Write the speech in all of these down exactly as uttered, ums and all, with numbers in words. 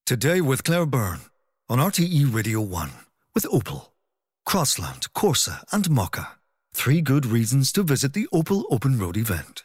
Today with Claire Byrne on R T E Radio one with Opel. Crossland, Corsa and Mocha. Three good reasons to visit the Opel Open Road event.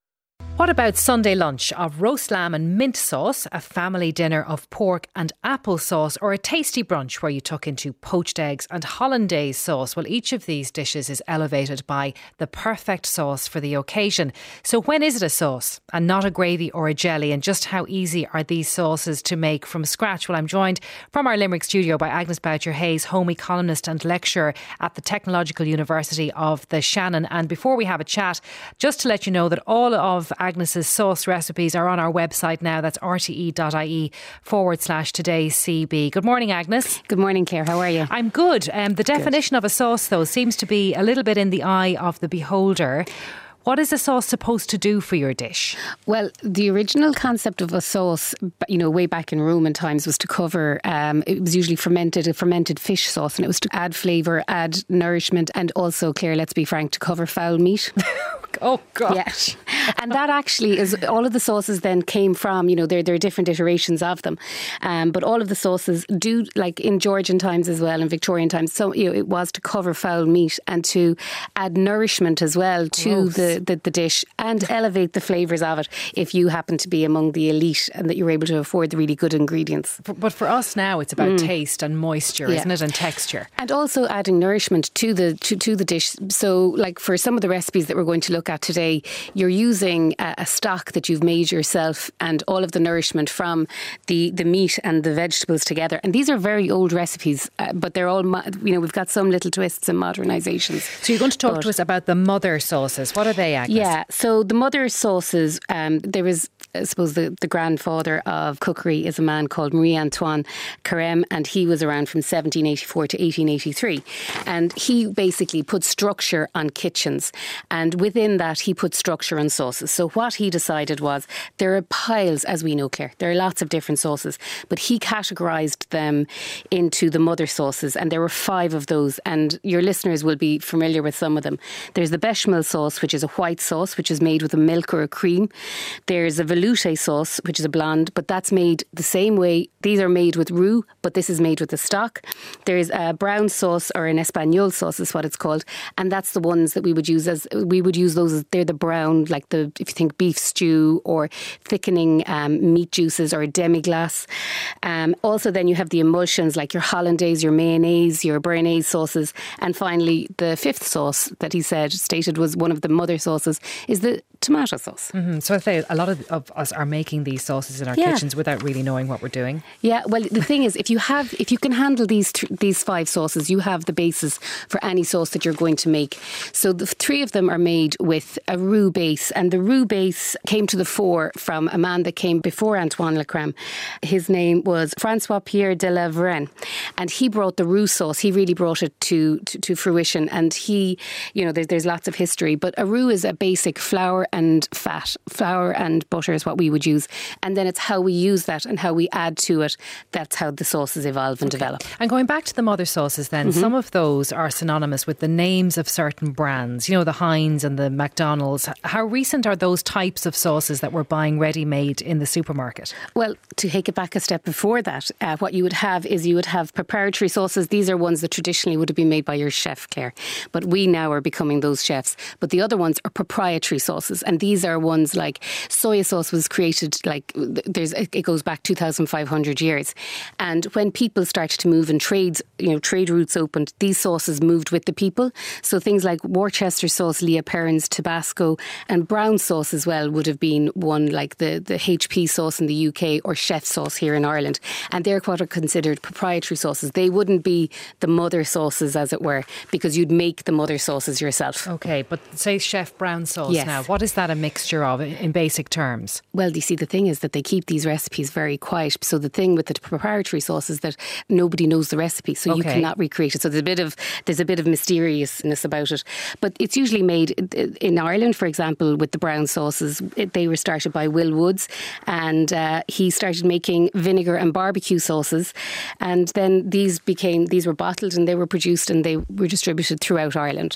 What about Sunday lunch of roast lamb and mint sauce, a family dinner of pork and applesauce, or a tasty brunch where you tuck into poached eggs and hollandaise sauce? Well, each of these dishes is elevated by the perfect sauce for the occasion. So when is it a sauce and not a gravy or a jelly? And just how easy are these sauces to make from scratch? Well, I'm joined from our Limerick studio by Agnes Boucher-Hayes, home economist and lecturer at the Technological University of the Shannon. And before we have a chat, just to let you know that all of Agnes's sauce recipes are on our website now. That's rte.ie forward slash today's CB. Good morning, Agnes. Good morning, Claire. How are you? I'm good. Um, the definition good. of a sauce, though, seems to be a little bit in the eye of the beholder. What is a sauce supposed to do for your dish? Well, the original concept of a sauce, you know, way back in Roman times was to cover, um, it was usually fermented, a fermented fish sauce, and it was to add flavour, add nourishment, and also, Claire, let's be frank, to cover foul meat. Oh, God. Yes. And that actually is, all of the sauces then came from, you know, there, there are different iterations of them. Um, but all of the sauces do, like in Georgian times as well, and Victorian times, so, you know, it was to cover foul meat and to add nourishment as well to the, the, the dish and elevate the flavours of it if you happen to be among the elite and that you're able to afford the really good ingredients. But for us now, it's about mm. taste and moisture, yeah. isn't it? And texture. And also adding nourishment to the to, to the dish. So, like for some of the recipes that we're going to look at today, you're using a, a stock that you've made yourself and all of the nourishment from the, the meat and the vegetables together. And these are very old recipes, uh, but they're all, you know, we've got some little twists and modernisations. So you're going to talk but, to us about the mother sauces. What are they, Agnes? Yeah, so the mother sauces, um, there was, I suppose, the, the grandfather of cookery is a man called Marie-Antoine Carême, and he was around from seventeen eighty-four to eighteen eighty-three. And he basically put structure on kitchens. And within that, he put structure on sauces. So what he decided was there are piles, as we know, Claire, there are lots of different sauces, but he categorised them into the mother sauces, and there were five of those, and your listeners will be familiar with some of them. There's the bechamel sauce, which is a white sauce, which is made with a milk or a cream. There's a velouté sauce, which is a blonde, but that's made the same way. These are made with roux, but this is made with the stock. There's a brown sauce, or an espagnole sauce is what it's called, and that's the ones that we would use as, we would use those as, they're the brown, like the, if you think beef stew or thickening um, meat juices or a demi-glace. Um, also then you have the emulsions like your hollandaise, your mayonnaise, your béarnaise sauces, and finally the fifth sauce that he said, stated was one of the mother sauces, is the tomato sauce. Mm-hmm. So I say a lot of, of us are making these sauces in our yeah. kitchens without really knowing what we're doing. Yeah, well, the thing is, if you have, if you can handle these th- these five sauces, you have the basis for any sauce that you're going to make. So the three of them are made with a roux base, and the roux base came to the fore from a man that came before Antoine Le Carême. His name was Francois Pierre de la Varenne, and he brought the roux sauce. He really brought it to to, to fruition, and he, you know, there's, there's lots of history, but a roux is a basic flour and fat. Flour and butter is what we would use, and then it's how we use that and how we add to it. That's how the sauces evolve and okay. develop. And going back to the mother sauces then, mm-hmm. some of those are synonymous with the names of certain brands, you know, the Heinz and the McDonald's. How recent are those types of sauces that we're buying ready-made in the supermarket? Well, to take it back a step before that, uh, what you would have is you would have preparatory sauces. These are ones that traditionally would have been made by your chef, Claire, but we now are becoming those chefs. But the other ones are proprietary sauces, and these are ones like soya sauce was created, like there's it goes back two thousand five hundred years, and when people started to move and trades, you know, trade routes opened, these sauces moved with the people. So things like Worcester sauce, Leah Perrins, Tabasco, and brown sauce as well would have been one, like the, the H P sauce in the U K or chef sauce here in Ireland, and they're what are considered proprietary sauces. They wouldn't be the mother sauces, as it were, because you'd make the mother sauces yourself. Okay, but say chef brown sauce yes. now, what is that a mixture of in basic terms? Well, you see, the thing is that they keep these recipes very quiet. So the thing with the proprietary sauce is that nobody knows the recipe, so okay. you cannot recreate it. So there's a bit of there's a bit of mysteriousness about it. But it's usually made in Ireland, for example, with the brown sauces. They were started by Will Woods, and uh, he started making vinegar and barbecue sauces, and then these became these were bottled and they were produced and they were distributed throughout Ireland.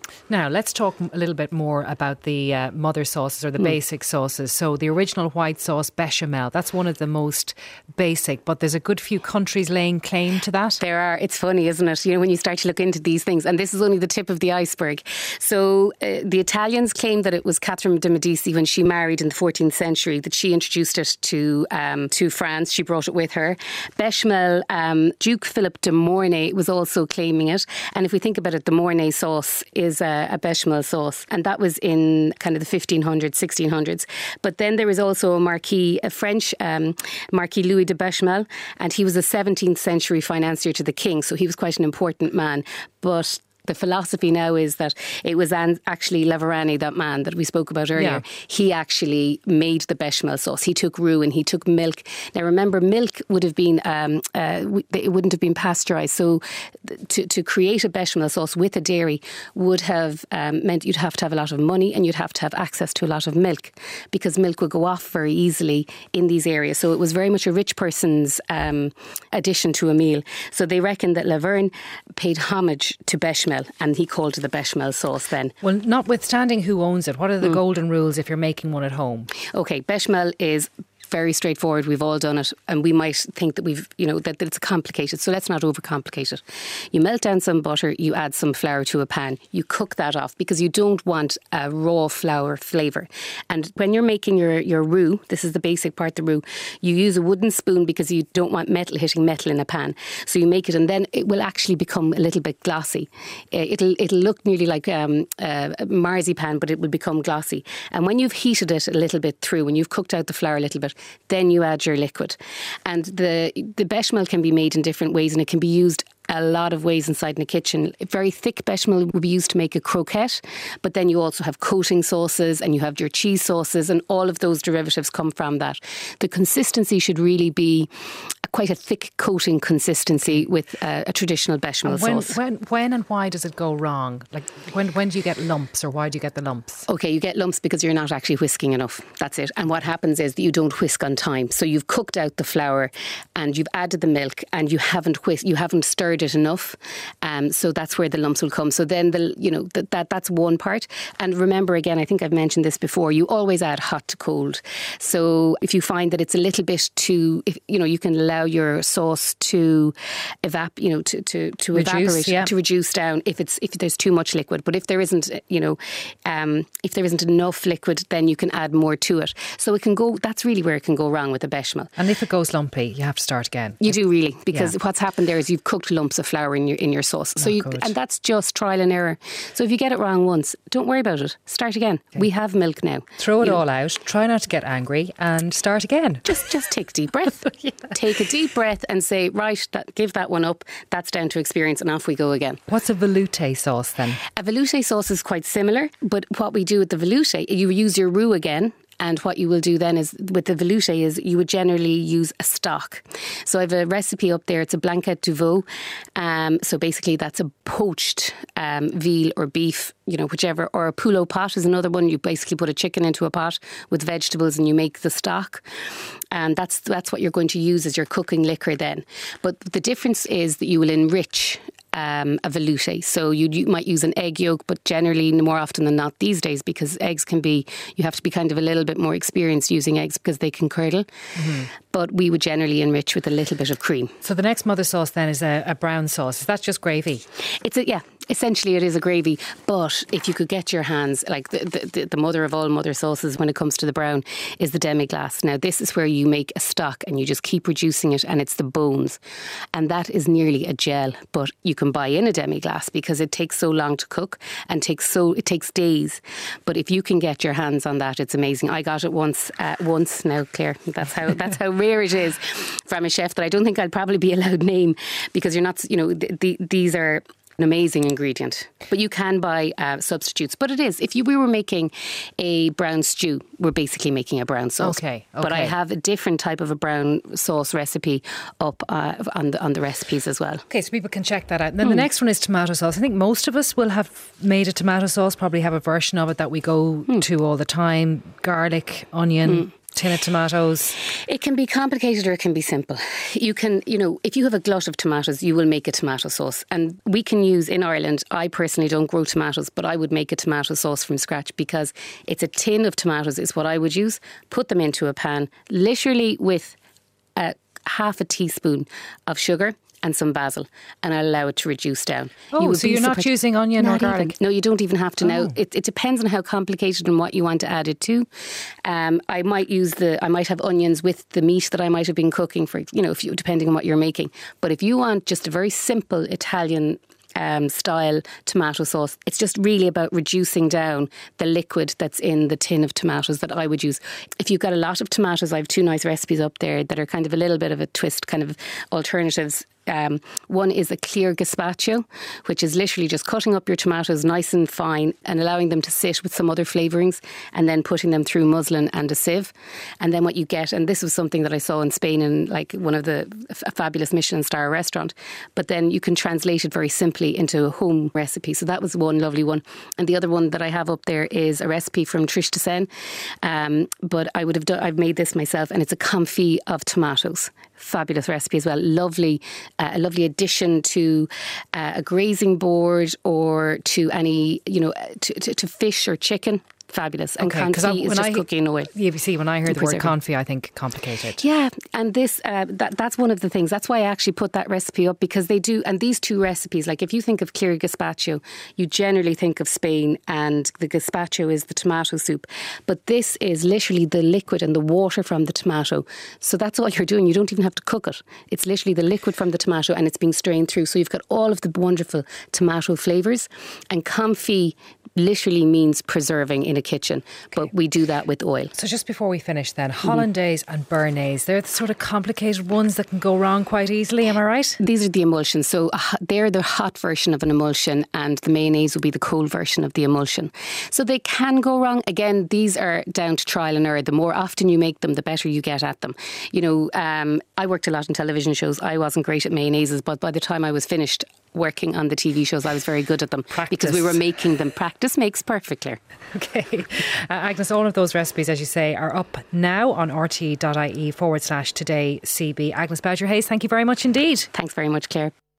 Now, let's talk a little bit more about the uh, mother sauces or the mm. basic sauces. So the original white sauce, bechamel, that's one of the most basic, but there's a good few countries laying claim to that. There are. It's funny, isn't it? You know, when you start to look into these things, and this is only the tip of the iceberg. So uh, the Italians claim that it was Catherine de Medici, when she married in the fourteenth century, that she introduced it to um, to France. She brought it with her. Bechamel, um, Duke Philip de Mornay was also claiming it. And if we think about it, the Mornay sauce is a a bechamel sauce, and that was in kind of the fifteen hundreds, sixteen hundreds. But then there was also a Marquis, a French um, Marquis Louis de Bechamel, and he was a seventeenth century financier to the king, so he was quite an important man. But the philosophy now is that it was actually Laverani, that man that we spoke about earlier. Yeah. He actually made the bechamel sauce. He took roux and he took milk. Now remember, milk would have been, um, uh, it wouldn't have been pasteurised. So to, to create a bechamel sauce with a dairy would have um, meant you'd have to have a lot of money and you'd have to have access to a lot of milk, because milk would go off very easily in these areas. So it was very much a rich person's um, addition to a meal. So they reckon that Laverne paid homage to bechamel, and he called it the bechamel sauce then. Well, notwithstanding who owns it, what are the mm. golden rules if you're making one at home? Okay, bechamel is very straightforward. We've all done it, and we might think that we've, you know, that, that it's complicated. So let's not overcomplicate it. You melt down some butter, you add some flour to a pan, you cook that off, because you don't want a raw flour flavour. And when you're making your, your roux, this is the basic part, the roux, you use a wooden spoon because you don't want metal hitting metal in a pan. So you make it, and then it will actually become a little bit glossy. It'll it'll look nearly like um, a marzipan, but it will become glossy. And when you've heated it a little bit through, when you've cooked out the flour a little bit, then you add your liquid. And the the bechamel can be made in different ways, and it can be used a lot of ways inside in the kitchen. Very thick bechamel would be used to make a croquette, but then you also have coating sauces and you have your cheese sauces, and all of those derivatives come from that. The consistency should really be quite a thick coating consistency with uh, a traditional bechamel and when, sauce. When, when and why does it go wrong? Like when, when do you get lumps, or why do you get the lumps? Okay, you get lumps because you're not actually whisking enough. That's it. And what happens is that you don't whisk on time. So you've cooked out the flour and you've added the milk and you haven't whisk, you haven't stirred it enough. Um, so that's where the lumps will come. So then the you know that, that that's one part. And remember, again, I think I've mentioned this before, you always add hot to cold. So if you find that it's a little bit too, if, you know, you can allow your sauce to evap, you know, to to, to reduce, evaporate, yeah. to reduce down if it's if there's too much liquid. But if there isn't, you know, um, if there isn't enough liquid, then you can add more to it. So it can go. That's really where it can go wrong with the bechamel. And if it goes lumpy, you have to start again. You do really, because yeah. what's happened there is you've cooked lumps of flour in your in your sauce. So Not you good. and that's just trial and error. So if you get it wrong once, don't worry about it. Start again. Okay. We have milk now. Throw it you all know. out. Try not to get angry and start again. Just just take a deep breath. yeah. Take a deep breath and say, right, that, give that one up. That's down to experience, and off we go again. What's a velouté sauce then? A velouté sauce is quite similar, but what we do with the velouté, you use your roux again. And what you will do then is, with the velouté, is you would generally use a stock. So I have a recipe up there. It's a blanquette du veau. Um, so basically that's a poached um, veal or beef, you know, whichever. Or a poulot pot is another one. You basically put a chicken into a pot with vegetables and you make the stock. And that's that's what you're going to use as your cooking liquor then. But the difference is that you will enrich Um, a velouté. So you, you might use an egg yolk, but generally more often than not these days, because eggs can be, you have to be kind of a little bit more experienced using eggs because they can curdle. Mm-hmm. But we would generally enrich with a little bit of cream. So the next mother sauce then is a, a brown sauce. Is that just gravy? It's a, yeah, essentially it is a gravy. But if you could get your hands, like the, the, the mother of all mother sauces when it comes to the brown is the demi-glace. Now this is where you make a stock and you just keep reducing it, and it's the bones. And that is nearly a gel, but you can buy in a demi-glace because it takes so long to cook and takes so it takes days. But if you can get your hands on that, it's amazing. I got it once, uh, once now, Claire. That's how that's how rare it is from a chef that I don't think I'd probably be allowed name, because you're not, you know, th- th- these are an amazing ingredient. But you can buy uh, substitutes. But it is, if you, we were making a brown stew, we're basically making a brown sauce. Okay, okay. But I have a different type of a brown sauce recipe up uh, on the on the recipes as well. Okay, so people can check that out. And then mm. the next one is tomato sauce. I think most of us will have made a tomato sauce, probably have a version of it that we go mm. to all the time. Garlic, onion, mm. tin of tomatoes? It can be complicated or it can be simple. You can, you know, if you have a glut of tomatoes, you will make a tomato sauce. And we can use, in Ireland, I personally don't grow tomatoes, but I would make a tomato sauce from scratch because it's a tin of tomatoes is what I would use. Put them into a pan, literally with a half a teaspoon of sugar and some basil, and I'll allow it to reduce down. Oh, you so you're not using onion or garlic? Even. No, you don't even have to. Oh. Now, it, it depends on how complicated and what you want to add it to. Um, I might use the, I might have onions with the meat that I might have been cooking for, you know, if you, depending on what you're making. But if you want just a very simple Italian Um, style tomato sauce, it's just really about reducing down the liquid that's in the tin of tomatoes that I would use. If you've got a lot of tomatoes, I have two nice recipes up there that are kind of a little bit of a twist, kind of alternatives. Um, one is a clear gazpacho, which is literally just cutting up your tomatoes nice and fine and allowing them to sit with some other flavourings and then putting them through muslin and a sieve. And then what you get, and this was something that I saw in Spain in like one of the a fabulous Michelin star restaurant, but then you can translate it very simply into a home recipe. So that was one lovely one. And the other one that I have up there is a recipe from Trish de Sen. Um, but I would have done, I've made this myself, and it's a confit of tomatoes. Fabulous recipe as well. Lovely, uh, a lovely addition to uh, a grazing board or to any, you know, to, to, to fish or chicken. Fabulous. And okay, confit is just I, cooking oil. You see, when I hear the word confit, I think complicated. Yeah, and this uh, that that's one of the things. That's why I actually put that recipe up, because they do, and these two recipes, like if you think of clear gazpacho, you generally think of Spain, and the gazpacho is the tomato soup. But this is literally the liquid and the water from the tomato. So that's all you're doing. You don't even have to cook it. It's literally the liquid from the tomato and it's being strained through. So you've got all of the wonderful tomato flavours. And confit literally means preserving in a kitchen, okay. But we do that with oil. So just before we finish then, hollandaise mm. and béarnaise, they're the sort of complicated ones that can go wrong quite easily, am I right? These are the emulsions. So uh, they're the hot version of an emulsion, and the mayonnaise will be the cold version of the emulsion. So they can go wrong. Again, these are down to trial and error. The more often you make them, the better you get at them. You know, um, I worked a lot in television shows. I wasn't great at mayonnaises, but by the time I was finished working on the T V shows, I was very good at them. Practice. Because we were making them. Practice makes perfect, Claire. Okay. Uh, Agnes, all of those recipes, as you say, are up now on rt.ie forward slash today CB. Agnes Bowdler-Hayes, thank you very much indeed. Thanks very much, Claire.